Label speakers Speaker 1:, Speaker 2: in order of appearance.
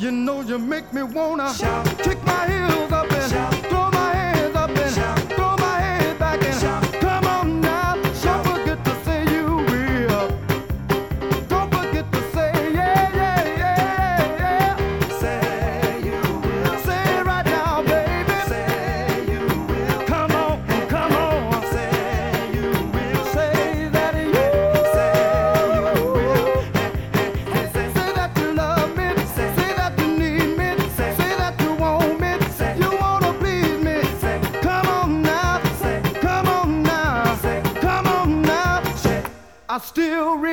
Speaker 1: You know you make me wanna
Speaker 2: shout,
Speaker 1: kick my heels up and
Speaker 2: shout,
Speaker 1: throw my hands up and
Speaker 2: shout,
Speaker 1: throw my head back and
Speaker 2: shout,
Speaker 1: come on now.
Speaker 2: shout.
Speaker 1: Don't forget to say you will. Don't forget to say yeah, yeah, yeah, yeah.
Speaker 2: Say you will.
Speaker 1: Say it right now, baby.
Speaker 2: Say you will.
Speaker 1: Come on, come on.
Speaker 2: Say you will.
Speaker 1: Say that you
Speaker 2: Say you will.
Speaker 1: say that you love me. Say that you need me. Say that you want me. You wanna please me. Come on now. Come on now. Come on now. I still